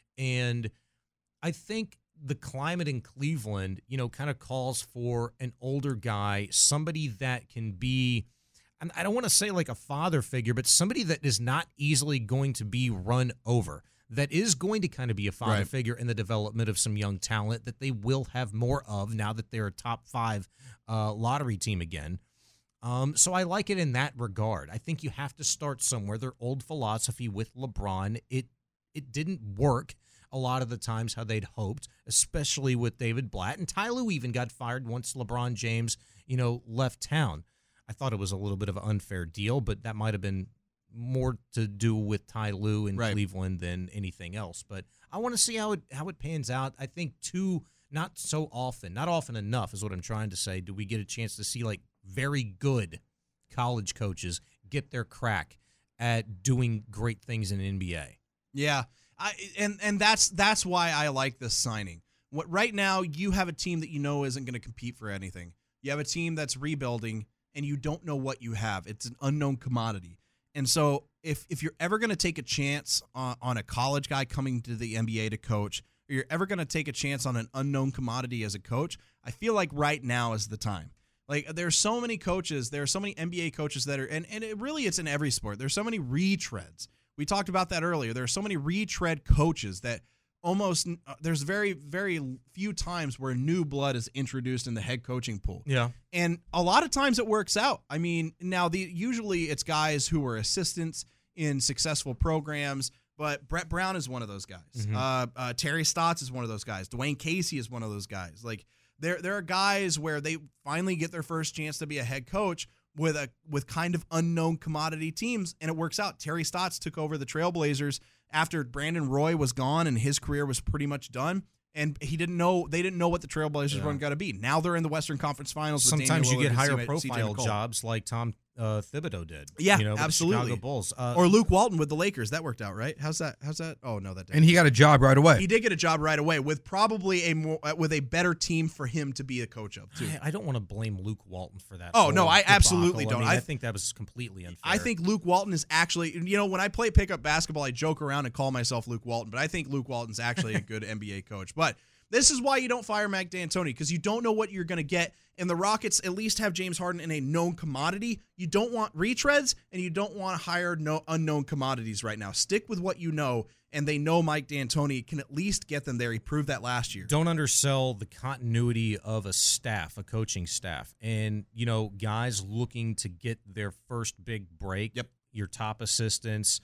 And I think the climate in Cleveland, you know, kind of calls for an older guy, somebody that can be, and I don't want to say like a father figure, but somebody that is not easily going to be run over, that is going to kind of be a father Right. figure in the development of some young talent that they will have more of now that they're a top five uh, lottery team again. Um, so I like it in that regard. I think you have to start somewhere. Their old philosophy with LeBron, it it didn't work a lot of the times how they'd hoped, especially with David Blatt. And Ty Lue even got fired once LeBron James, you know, left town. I thought it was a little bit of an unfair deal, but that might have been more to do with Ty Lue in Right. Cleveland than anything else. But I want to see how it how it pans out. I think too, not so often, not often enough is what I'm trying to say. Do we get a chance to see like very good college coaches get their crack at doing great things in the N B A? Yeah, I and and that's that's why I like this signing. What right now you have a team that you know isn't going to compete for anything. You have a team that's rebuilding, and you don't know what you have. It's an unknown commodity. And so if if you're ever going to take a chance on, on a college guy coming to the N B A to coach, or you're ever going to take a chance on an unknown commodity as a coach, I feel like right now is the time. Like, there's so many coaches, there are so many N B A coaches that are, and, and it really, it's in every sport. There's so many retreads. We talked about that earlier. There are so many retread coaches that almost, uh, there's very, very few times where new blood is introduced in the head coaching pool. Yeah. And a lot of times it works out. I mean, now the usually it's guys who are assistants in successful programs, but Brett Brown is one of those guys. Mm-hmm. Uh, uh, Terry Stotts is one of those guys. Dwayne Casey is one of those guys. Like, there there are guys where they finally get their first chance to be a head coach with a with kind of unknown commodity teams, and it works out. Terry Stotts took over the Trailblazers after Brandon Roy was gone and his career was pretty much done. And he didn't know they didn't know what the Trailblazers Yeah. were going to be. Now they're in the Western Conference Finals. With Sometimes Damian you get Lillard and higher C J profile McCollum. jobs like Tom uh, Thibodeau did. Yeah, you know, with the absolutely. Chicago Bulls. Uh, Or Luke Walton with the Lakers. That worked out, right? How's that? How's that? Oh no, that didn't. And he got a job right away. He did get a job right away with probably a more uh, with a better team for him to be a coach of too. I, I don't want to blame Luke Walton for that. Oh, whole no, I debacle. absolutely I don't. mean, I- I think that was completely unfair. I think Luke Walton is actually, you know, when I play pickup basketball, I joke around and call myself Luke Walton, but I think Luke Walton's actually a good N B A coach. But this is why you don't fire Mike D'Antoni, because you don't know what you're going to get. And the Rockets at least have James Harden in a known commodity. You don't want retreads, and you don't want to hire no unknown commodities right now. Stick with what you know, and they know Mike D'Antoni can at least get them there. He proved that last year. Don't undersell the continuity of a staff, a coaching staff, and you know, guys looking to get their first big break. Yep. Your top assistants,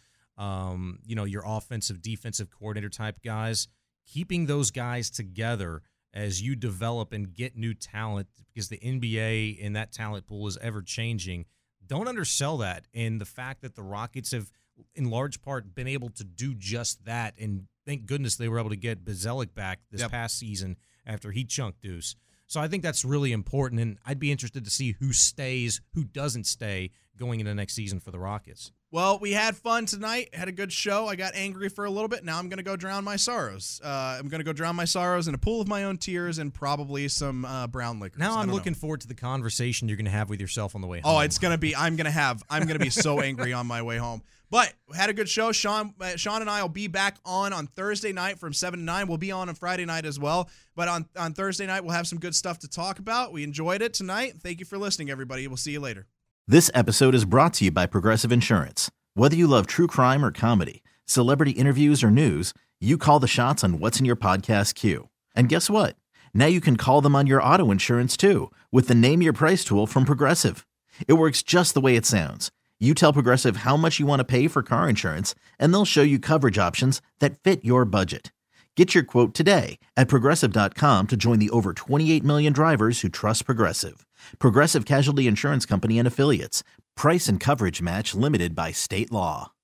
um, you know, your offensive, defensive coordinator type guys. Keeping those guys together as you develop and get new talent, because the N B A and that talent pool is ever changing. Don't undersell that. And the fact that the Rockets have, in large part, been able to do just that. And thank goodness they were able to get Bzdelik back this Yep. past season after he chunked Deuce. So I think that's really important. And I'd be interested to see who stays, who doesn't stay going into next season for the Rockets. Well, we had fun tonight. Had a good show. I got angry for a little bit. Now I'm going to go drown my sorrows. Uh, I'm going to go drown my sorrows in a pool of my own tears and probably some uh, brown liquor. Now I'm looking forward to the conversation you're going to have with yourself on the way home. Oh, it's going to be, I'm going to have, I'm going to be so angry on my way home. But we had a good show. Sean, uh, Sean and I will be back on on Thursday night from seven to nine. We'll be on on Friday night as well. But on, on Thursday night, we'll have some good stuff to talk about. We enjoyed it tonight. Thank you for listening, everybody. We'll see you later. This episode is brought to you by Progressive Insurance. Whether you love true crime or comedy, celebrity interviews or news, you call the shots on what's in your podcast queue. And guess what? Now you can call them on your auto insurance too with the Name Your Price tool from Progressive. It works just the way it sounds. You tell Progressive how much you want to pay for car insurance, and they'll show you coverage options that fit your budget. Get your quote today at Progressive dot com to join the over twenty-eight million drivers who trust Progressive. Progressive Casualty Insurance Company and Affiliates. Price and coverage match limited by state law.